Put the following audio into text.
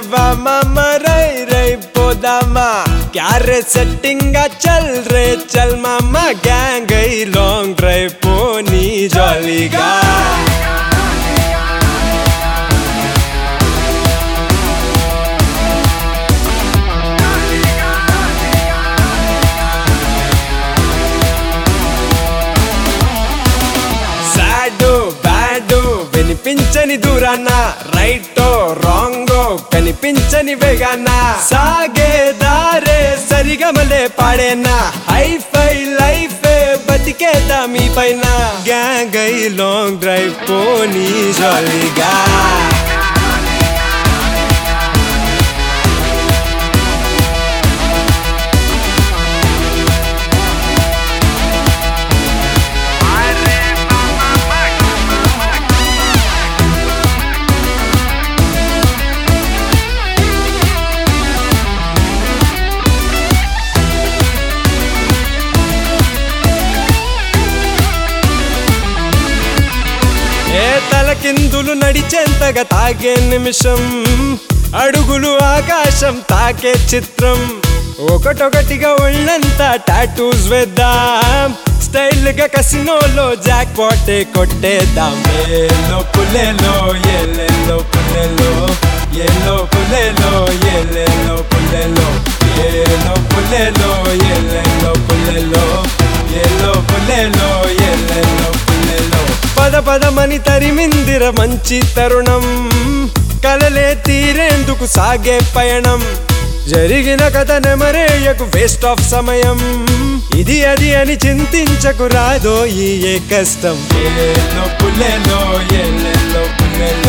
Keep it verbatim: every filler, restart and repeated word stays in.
వా మామ రై రై పోదామా క్యారే సెట్టింగ్ చల్ రే చల్ మామ గ్యాంగ్ అయి లాంగ్ డ్రైవ్ పోనీ జాలీగా వినిపించని దూరాన రైటో రాంగో కనిపించని వేగాన సాగే దారే సరిగమలే పాడేనా హైఫై లైఫ్ బతికేదా మీ పైన గ్యాంగ్ అయి లాంగ్ డ్రైవ్ పోనీ జాలీగా ఏ తలకిందులు నడిచేంతగా తాగే నిమిషం అడుగులు ఆకాశం తాకే చిత్రం ఒకటొకటిగా ఒళ్ళంతా టాటూస్ వేద్దాం స్టైల్ గా కసినోలో జాక్ పాటే కొట్టేద్దాం ఏలో పుల్లెలో ఏలేలో పుల్లెలో ఏలో పుల్లెలో ఏలేలో పుల్లెలో ఏలో పుల్లెలో ఏలేలో పుల్లెలో ఏలో పుల్లెలో ఏలేలో పుల్లెలో పద పదమని తరిమిందిర మంచి తరుణం కలలే తీరేందుకు సాగే పయనం జరిగిన కథ నెమరేయకు వేస్ట్ ఆఫ్ సమయం ఇది అది అని చింతించకు రాదో ఈ ఏ కష్టం ఏలో పుల్లెలో ఏలేలో పుల్లెలో